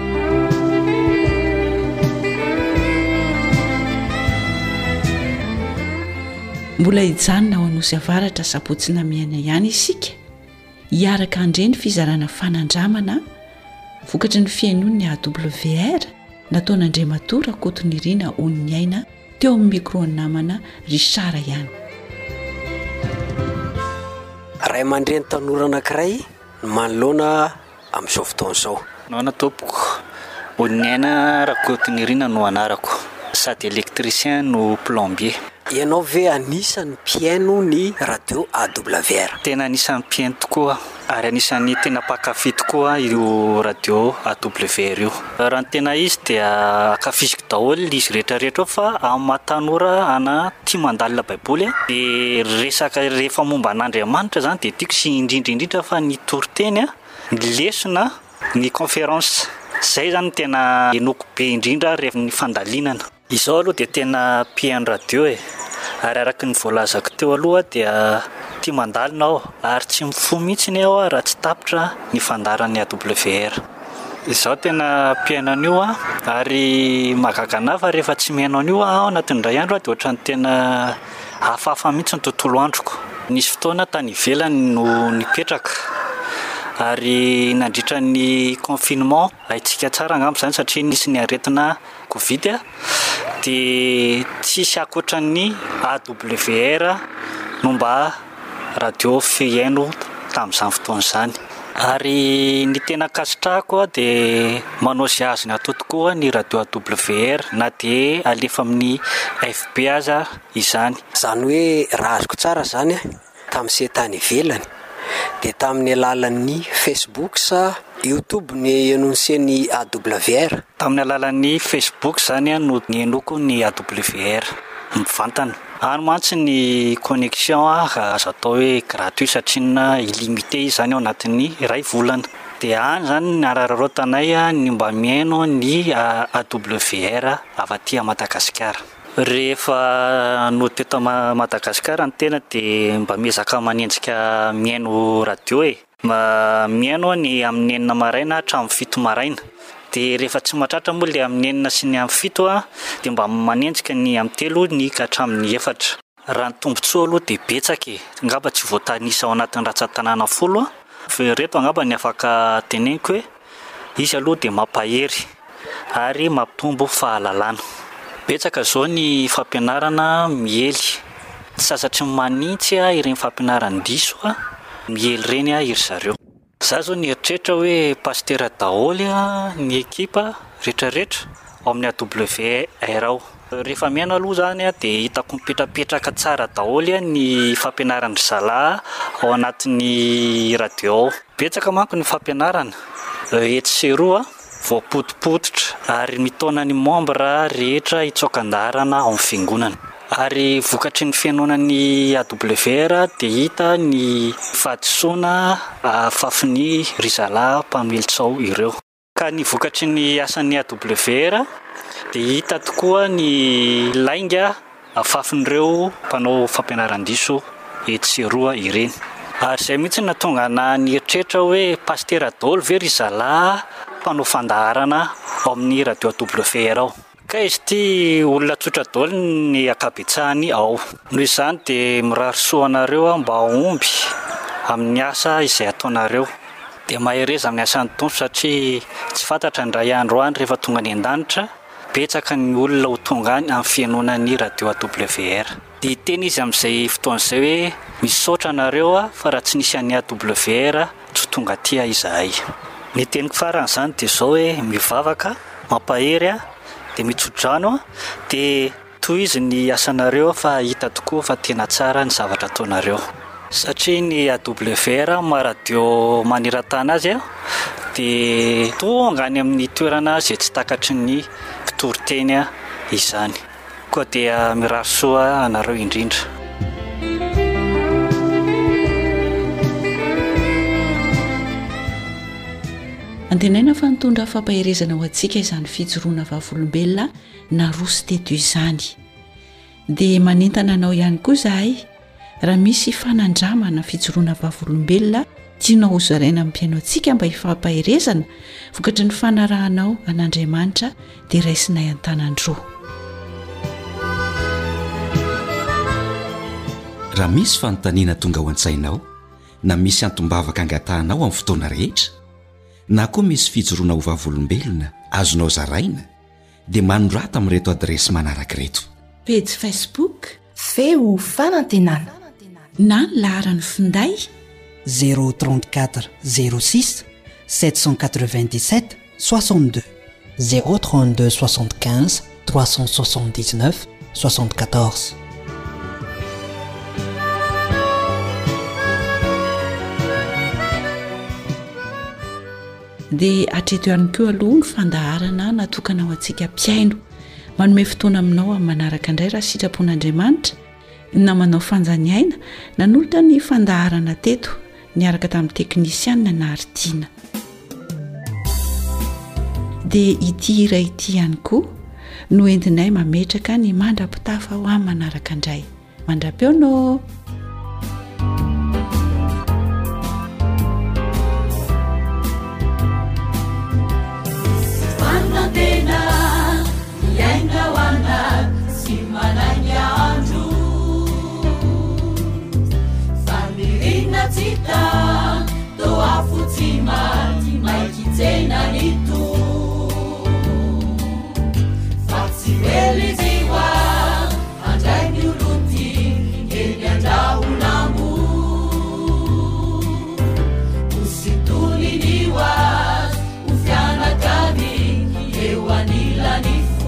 Mbola hijanona ho anosy avaratra sapotsina miaina ihany isika hiaraka andre ny fizarana fanandramana vokatry ny fiainon'ny A W R nataon'Andriamatora Kotonirina Oniny aina teo amin'ny micro namana Richard ihany. Ray aman-dreny tanora anankiray manoloana amin'izao fotoana izao. Naona tompoko Oniny aina Kotonirina no anarako sady électricien no plombier. Ianao ve anisan'ny mpiaino ny radio A W R? Tena anisan'ny mpiaino tokoa ary anisan'ny tena mpakafy tokoa io radio A W R io. Raha ny tena izy dia akafiziko daholo izy rehetra rehetra fa amin'ny matanora ana tia mandalina baiboly dia resaka rehefa momba an'Andriamanitra zany dia tiako sy indrindra indrindra fa ny toriteny ny lesona ny conférence zay zany tena enoko be indrindra rehefa ny fandalinana. Izao aloha dia tena mpiaino radio e ary araka ny voalazako teo aloha dia tia mandalina aho ary tsy mifoha mihitsy aho raha tsy tapitra ny fandaran'ny A W R. Izao tena mpiaino an'io ary mahagaga anahy fa rehefa tsy miaino an'io aho anatin'ny iray andro dia ohatran'ny tena hafahafa mihitsy ny tontolo androko. Nisy fotoana tany ivelany no nipetraka ary nandritra ny confinement haitsika tsara angamba zany satria nisy ny aretina Covid dia tsisy akoatran'ny A W R no mba radio fiaino tamin'izany fotoana izany. Ary ny tena kasitrahako dia manao izay azony atao tokoa ny radio A W R na dia alefa amin'ny F B aza izany. Zany hoe raha azoko tsara zany tamin'izay tany ivelany dia tamin'ny alalan'ny Facebook sa YouTube ny anonseny A W R? Tamin'ny alalan'ny Facebook zany no nienoko ny A W R mivantana. Any mantsy ny connexion azo atao hoe gratuit satria illimité zany ao anatin'ny iray volana. Dia any zany narararotanay ny mba mihaino ny A W R avy aty Madagasikara. Rehefa no teto Madagasikara ny tena dia mba miezaka manenjika mihaino radio e. Mba mihaino ny amin'ny enina maraina hatramin'ny fito maraina. Dia rehefa tsy mahatratra moa ilay amin'ny enina sy ny amin'ny fito dia mba manenjika ny amin'ny telo ny ka hatramin'ny efatra. Raha ny tombontsoa aloha dia betsaka e. Angamba tsy voatanisa ao anatin'ny ratsan-tanàna folo fa reto angamba ny afaka teneniko hoe izy aloha dia mampahery ary mampitombo fahalalana. Betsaka zao ny fampianarana miely. Tsy sasatry manintsy ireny fampianaran-diso miely reny iry zareo. Za zao ny eritreritra hoe pasteur daholo ny ekipa rehetra rehetra ao amin'ny A W R ao. Rehefa mihaino aloha zany dia hitako mipetrapetraka tsara daholo ny fampianaran-dry zalahy ao anatin'ny radio ao. Betsaka manko ny fampianarana etsy sy roa voapotipototra ary mitona ny membre rehetra hitsokan-darana ao amin'ny fiangonana. Ary vokatry ny fianonan'ny A W R dia hita ny fahadisoana afafin'ny ry zalahy mpamelitsao ireo. Ka ny vokatry ny asan'ny A W R dia hita tokoa ny lainga afafin'ireo mpanao fampianaran-diso etsy sy roa ireny. Izay mihitsy natonga na nieritreritra hoe pastera dolo very zala mpanao fandaharana ao amin'ny radio W R ao. Ka izy ty olona tsotra dolo ny akabetsahany ao. Noho izany dia mirary soanareo mba omby amin'ny asa izay ataonareo. Dia mahereza amin'ny asan'ny tompo satria tsy fantatra ny ray andro any rehefa tonga ny an-danitra betsaka ny olona ho tonga any amin'ny fianonan'ny radio W R. Dia teny izy amin'izay fotoan'izay hoe misaotra anareo fa raha tsy nisy an'ny A W R tsy tonga tia izahay. Ny teniko faran'izany dia izao hoe mivavaka, mampahery dia mitsodrano dia toy izy ny asanareo fa hita tokoa fa tena tsara ny zavatra ataonareo. Satria ny A W R maharadio maneran-tany azy dia tonga any amin'ny toerana izay tsy takatry ny mpitoroteny izany. Koa dia mirary soa anareo indrindra. Antenaina fa nitondra fampaherezana ho antsika izany fijoroana vavolombelona na rosy teto izany. Dia manentana anao ihany koa izahay raha misy fanandramana fijoroana vavolombelona tianao ho zaraina amin'ny mpiainontsika mba hifampaherezana vokatry ny fanarahanao an'Andriamanitra dia raisinay an-tanandroa. Raha misy fanontaniana tonga ao an-tsainao na misy antombavaka angatahanao amin'ny fotoana rehetra na koa misy fijoroana ho vavolombelona azonao zaraina dia manorata amin'ireto adresy manaraka ireto: page Facebook feo fanantenana na ny laharany finday zéro trente-quatre zéro six sept cent quatre-vingt-dix-sept soixante-deux zéro trente-deux soixante-quinze trois cent soixante-dix-neuf soixante-quatorze. dia atreto ihany koa aloha ny fandaharana natokana ho antsika mpiaino manome fotoana aminao amin'ny manaraka indray raha sitrapon'Andriamanitra na manao fanjaniaina nanolotra ny fandaharana teto niaraka tamin'ny teknisianina na aritiana. Dia ity iray ity ihany koa no entinay mametraka ny mandra-pitafa ho amin'ny manaraka indray. Mandra-peonao. Cita do afutima di mai kizena ni tu Fazi weleziwa andai nyuluti ngeni anda unamu Usituli niwa ufyana kani ewanila nifu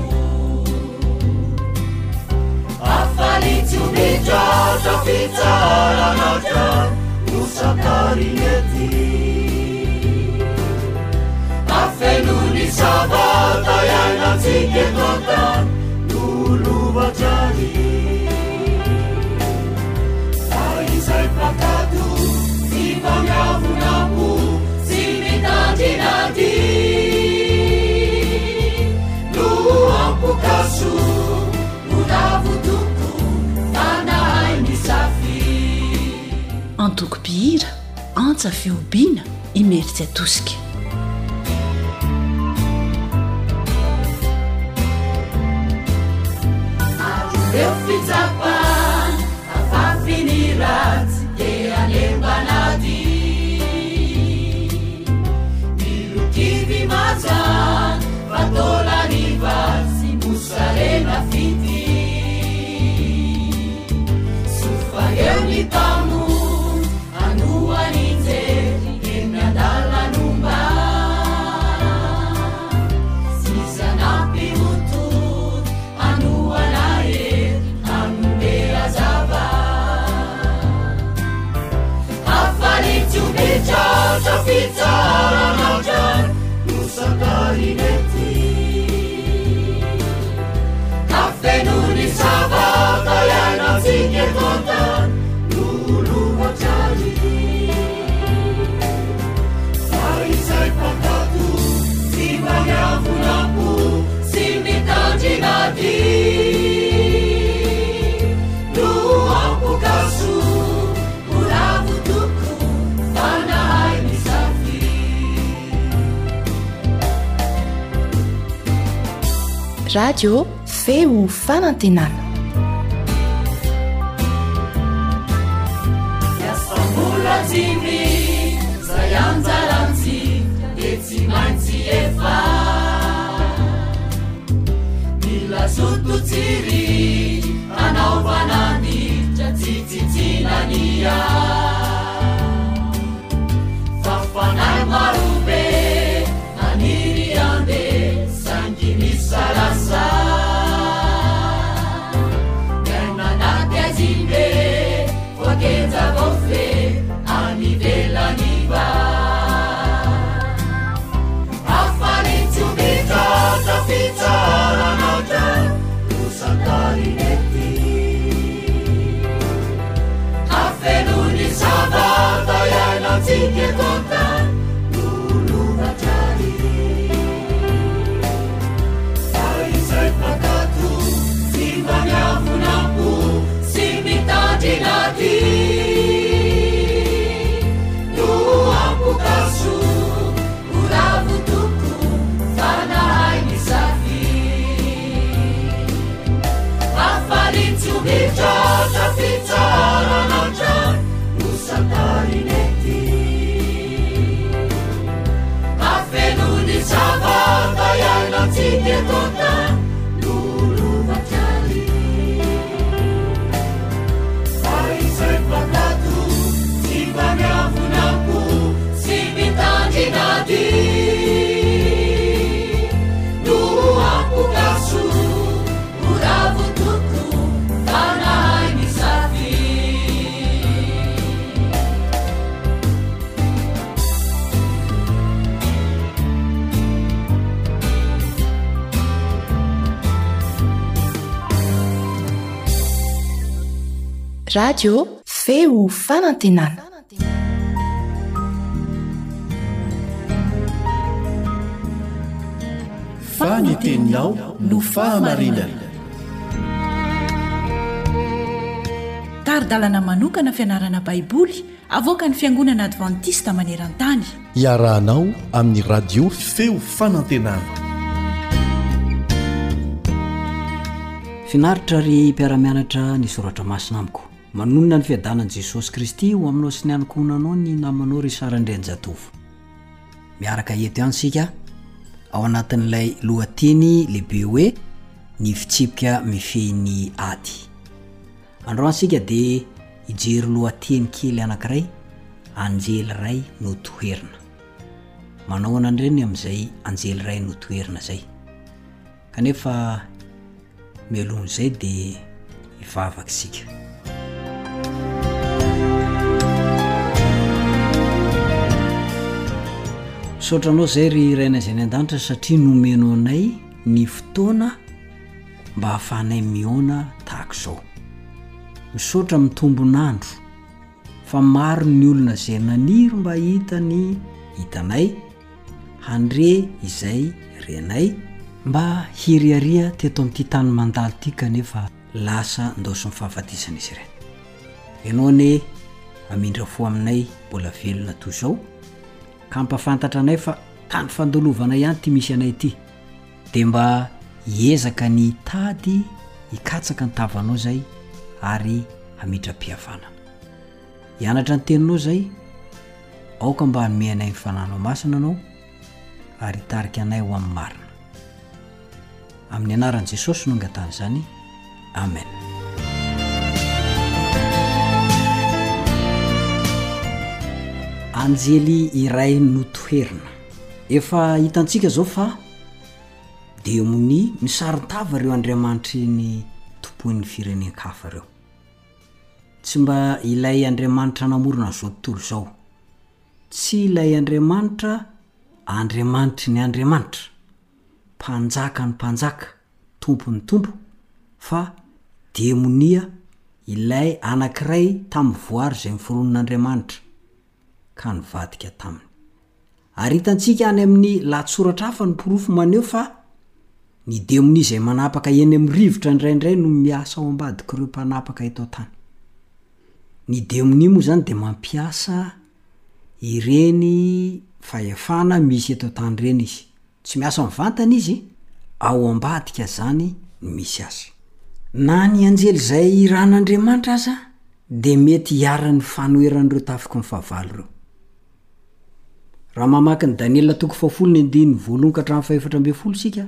Afali tumija tafita ranata Sakarineti Afenuni sabata yana tiketota Nulu bajari Saizai pakatu Sibangyavu namu Simitati nadi Nulu ampu kasu Udavu tuku Tanai misafi Antokopihira, antsa fiobina, imeritsy atosika. Adreo fitsapa, afafiny ratsy dia anembanady. Milokivy maja, fatolany vatsy mosarena fity. Sofa eo ny tamo Anu anae, anu radio feo fanantenana yasamulazimi zayanzalanzi etsimanzi efa milazototsiri anaovanani jatsitsitsinania fafanay marube aniriande sangimisarasa yananatiazimbe wakenzavofe anivelaniva afalintsumita tafitsaranata usatarineti afenuni sabata yanatikekota nulunatari aisai pakatu simbanyavunaku simitandinati nuampukasu uravutuku fanahaini safi afalintsumita tafitsaranata usatarineti afenuni sabata yanatikekota nuluvatari aisai pakatu simbanyavunaku simitandinati nuampukasu uravutuku fanahaini safi radio feo fanantenana faniteninao no fahamarinana taridalana manokana fianarana baiboly avoaka ny fiangonana advantista maneran-tany iarahanao amin'ny radio feo fanantenana finaritra ry mpiaramianatra ny soratra masina amiko manonona ny fiadanan'i jesosy kristy ho aminao sy ny anokonanao ny namanao ry sarandrenjatovo miaraka eto ihany sika ao anatin'ilay lohateny lehibe hoe ny fitsipika mifehy ady androany sika dia hijery lohateny kely anankiray anjely ray no toerina manao anandreny amin'izay anjely ray no toerina zay kanefa mialohan'izay dia hivavaka isika saotranao zay ry raina izay ny an-danitra satria nomeno anay ny fotoana mba hahafahanay miona tahaka izao misaotra mitombonandro fa maro ny olona izay naniry mba hita ny hitanay handre izay renay mba hiriaria teto amin'ity tany mandalo ity kanefa lasa ndaosy mifahafatisana izy ireny ianao ane amindra fo aminay mbola velona toy izao ka mpafantatra anay fa tany fandalovana ihany ty misy anay ity dia mba hiezaka ny tady hikatsaka ny tavanao zay ary hamitra-pihavanana hianatra ny teninao zay aoka mba hanome anay mifananao masina anao ary hitarika anay ho amin'ny marina amin'ny anaran'i jesosy no angatany izany amen anjely iray notoherina efa hitantsika zao fa demoni misaron-tava reo andriamanitry ny tompoin'ny firenenkafa reo tsy mba ilay andriamanitra namorona zao tontolo zao tsy ilay andriamanitra andriamanitry ny andriamanitra mpanjaka ny mpanjaka tompo ny tompo fa demonia ilay anankiray tamin'ny voary izay miforonon'andriamanitra ka nivadika taminy ary hitantsika any amin'ny latsoratra hafa ny porofo maneo fa ny demonia izay manapaka eny amin'ny rivotra indraindray no miasa ao ambadika ireo mpanapaka eto tany ny demonia moa zany dia mampiasa ireny fahefana misy eto tany ireny izy tsy miasa mivantana izy ao ambadika zany misy azy na ny anjely zay ran'andriamanitra aza de mety hiara-ny fanoeran'ireo tafiky mifahavalo reo raha mamaky ny Daniela toko fafolo ny andiny voalohany ka hatramin'ny faefatra amby folo sika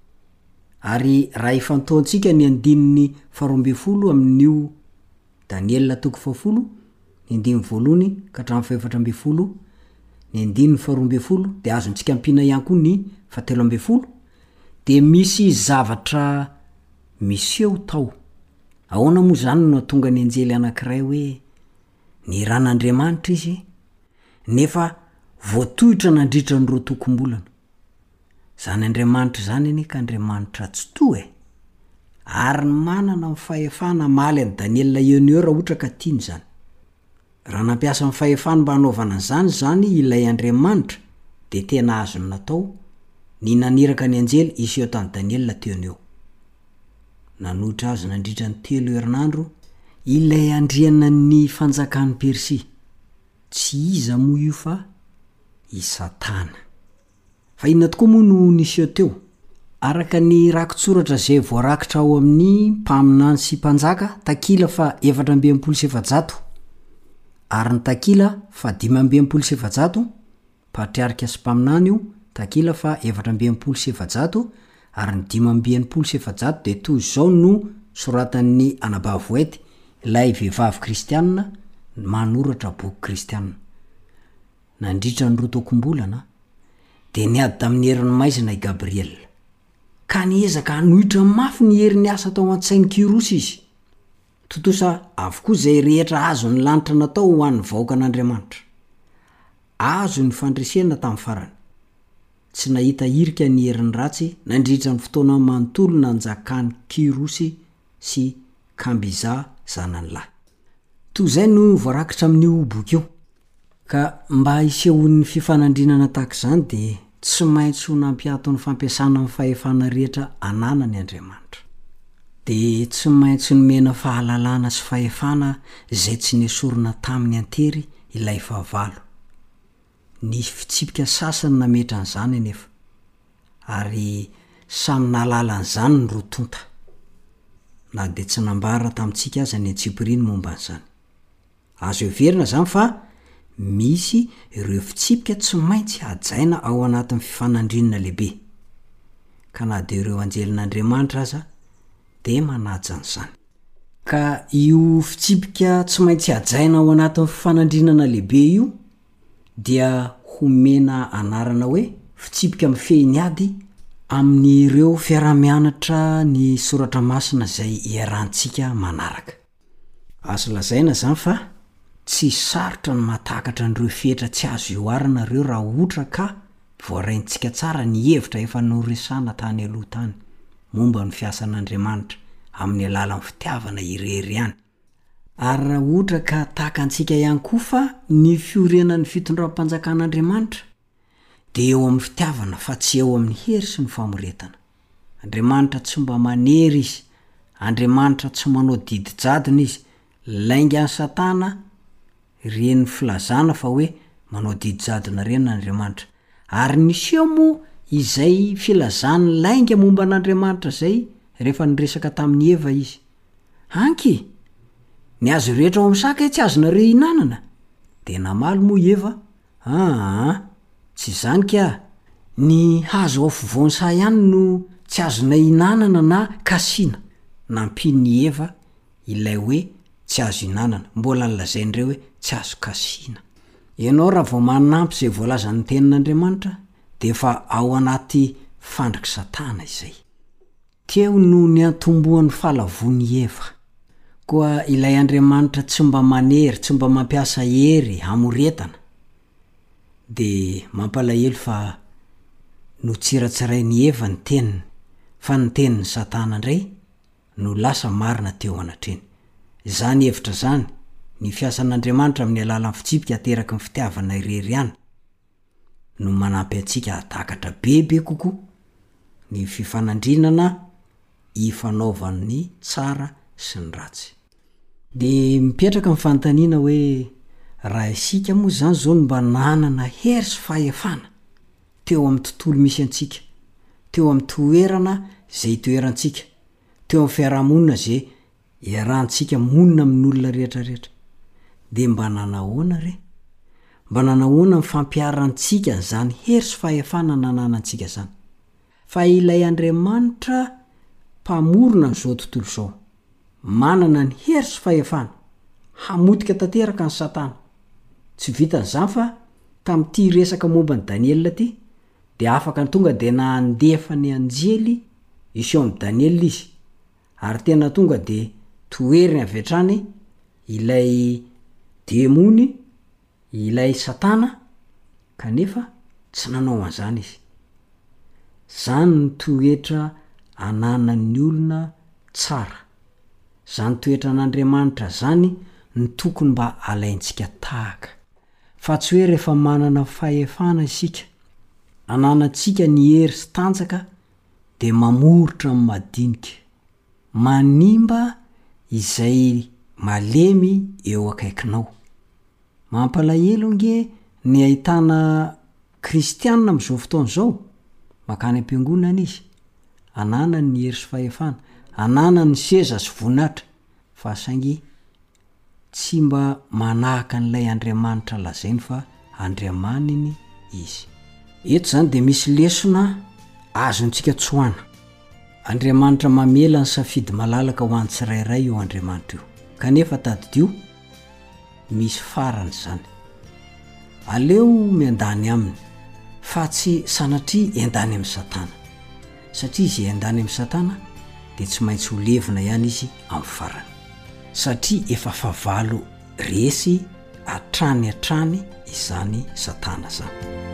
ary raha ifantoantsika ny andininy faharoa amby folo amin'io Daniela toko fafolo ny andiny voalohany ka hatramin'ny faefatra amby folo ny andininy faharoa amby folo de azontsika ampina ihany koa ny fahatelo amby folo de misy zavatra miseho tao ahoana moa zany no tonga ny anjely anankiray hoe ny ran'andriamanitra izy nefa voatohitra nandritra nyreo tokom-bolana zany andriamanitra zany ane ka andriamanitra tsy to e ary ny manana ny fahefana maly any Daniela ioneo raha ohatra ka tiany zany raha nampiasa ny fahefana mba hanaovana zany zany ilay andriamanitra de tena azony natao ny naniraka ny anjely iseho tany Daniela teoneo nanohitra azy nandritra ny telo herinandro ilay andriana ny fanjakan'ny Persia tsy iza moa io fa i Satana fa inona tokoa moa no niseho teo araka ny rakitsoratra zay voarakitra ao amin'ny mpaminany sy mpanjaka takila fa efatra amby enimpolo sy efajato ary ny takila fa dimy amby enimpolo sy efajato patriarika sy mpaminany io takila fa efatra amby enimpolo sy efajato ary ny dimy amby enimpolo sy efajato de toy zao no soratan'ny Anabavoety ilay vehivavy kristianina manoratra boky kristianina nandritra ny roa tokom-bolana de niady tamin'ny herin'ny maizina i Gabriel ka niezaka hanohitra mafy ny herin'ny asa tao an-tsainy Kirosy izy totosa avokoa zay rehetra azo ny lanitra natao ho an'ny vahoaka an'Andriamanitra azo ny fandresena tamin'ny farany tsy nahita irika ny herin'ny ratsy nandritra ny fotoana manontolo nanjakany Kirosy sy Kambiza zanany lahy toy zay no voarakitra amin'io boky io ka mba isehon'ny fifanandrinana tahaka zany de tsy maintsy ho nampiato ny fampiasana amin'ny fahefana rehetra ananany Andriamanitra de tsy maintsy nomena fahalalana sy fahefana zay tsy nesorina tamin'ny antery ilay fahavalo ny fitsipika sasany nametra an'izany anefa ary samy nalalan'izany ny rotonta na de tsy nambara tamintsika aza ny Antsipiriny momba an'izany azo everina zany fa misy ireo fitsipika tsy maintsy hajaina ao anatin'ny fifanandrinana lehibe ka na de ireo anjelin'Andriamanitra aza de manaja an'izany ka io fitsipika tsy maintsy hajaina ao anatin'ny fifanandrinana lehibe io dia homena anarana hoe fitsipika mifehiny ady amin'ny ireo fiaramianatra ny soratra masina zay iarahantsika manaraka azo lazaina zany fa tsy sarotra ny matakatra n'ireo fetra tsy azo ioarana reo raha ohatra ka voaraintsika tsara ny hevitra efa noresana tany aloha tany momba ny fiasan'Andriamanitra amin'ny alalan'ny fitiavana irery ihany ary raha ohatra ka tahaka antsika ihany koa fa ny fiorenan'ny fitondram-panjakan'Andriamanitra de eo amin'ny fitiavana fa tsy eo amin'ny hery sy ny famoretana Andriamanitra tsy mba manery izy Andriamanitra tsy manao didy jadona izy lainga ny Satana reny filazana fa hoe manao didy jadona reny n'Andriamanitra ary niseho moa izay filazany lainga momba an'Andriamanitra zay rehefa niresaka tamin'ny Eva izy anky ny azo rehetra ao amin'ny saka tsy azonareo hinanana de namaly moa Eva aa tsy zany ka ny hazo ao fovoansa ihany no tsy azona hinanana na kasina nampiny Eva ilay hoe tsy azo hinanana mbola nlazain'ireo hoe tsy azo kasina ianao raha vao manampy zay voalaza ny tenin'Andriamanitra de fa ao anaty fandriky Satana izay teo no ny antombohan'ny fahalavony Eva koa ilay Andriamanitra tsy mba manery tsy mba mampiasa hery hamoretana de mampalahelo fa no tsiratsiray ny Eva ny teniny fa ny tenin'ny Satana ndray no lasa marina teo anatreny zany hevitra zany ny fiasan'Andriamanitra amin'ny alalan'ny fitsipika ateraky ny fitiavana irery ihany no manampy antsika atakatra bebe kokoa ny fifanandrinana ifanaovan'ny tsara sy ny ratsy de mipetraka amin'ny fanontaniana hoe raha isika moa zany zao no mba nanana hery sy fahefana teo amin'ny tontolo misy antsika teo amin'ny toerana zay toerantsika, teo amin'ny fiarahamonina zay iarahantsika monina amin'olona rehetrarehetra. De mba nanahoana re? Mba nanahoana ny fampiarantsika zany hery sy fahefana nananantsika zany. Fa ilay Andriamanitra mpamorona n'izao tontolo zao, manana ny hery sy fahefana hamotika tanteraka ny Satana. Tsy vitan'izany fa tamin'ity resaka momba ny Daniela ty, de afaka ny tonga de nandefa ny anjely iseo amin'ny Daniela izy, ary tena tonga de toeriny avetrany ilay demony, ilay Satana, kanefa tsy nanao an'izany izy. Zany ny toetra ananan'ny olona tsara, zany toetra an'Andriamanitra zany ny tokony mba alaintsika tahaka. Fa tsy hoe rehefa manana fahefana isika, ananantsika ny hery sy tanjaka, de mamoritra amin'ny madinika, manimba izay malemy eo akaikinao. Mampalahelo nge ny ahitana kristianina amin'izao fotoana zao, makany am-piangonana izy, anana ny hery sy fahefana, anana ny seza sy voninahitra, fa saingy tsy mba manahaka n'ilay Andriamanitra lazainy fa Andriamaniny izy. Eto zany de misy lesona azontsika tsoana. Andriamanitra mamela ny safidy malalaka ho an'ny tsirairay io Andriamanitra io, kanefa tadidio misy farany zany. Aleo miandany aminy, fa tsy sanatria endany amin'ny Satana, satria izy endany amin'ny Satana de tsy maintsy ho levina ihany izy amin'ny farany, satria efa favalo resy atrany atrany izany Satana zany.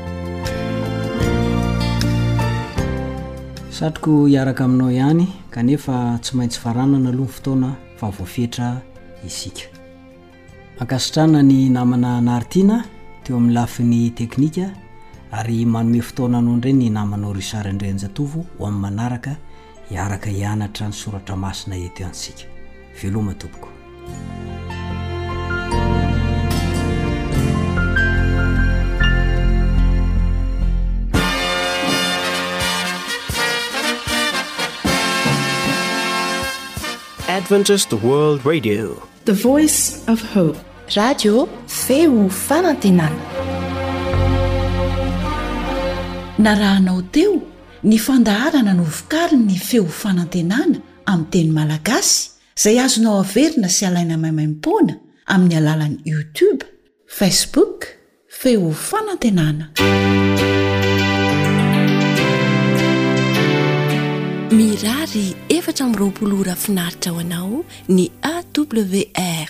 Satroko hiaraka aminao ihany, kanefa tsy maintsy faranana aloha ny fotoana fa voafetra isika. Ankasitrana ny namana Nartina teo amin'ny lafiny teknika, ary manome fotoana anao indray ny namanao Richard Andrenjatovo ho amin'ny manaraka hiaraka hianatra ny soratra masina eto antsika. Veloma tompoko. Adventist World Radio, the voice of hope. Radio feo fanantenana. Narahanao teo ny fandaharana no vokariny ny feo fanantenana amin'ny teny malagasy, izay azonao averina sy alaina maimaim-poana amin'ny alalan'ny YouTube, Facebook, feo fanantenana. Mirary efatra amby roapolo ora finaritra ho anao ny A W R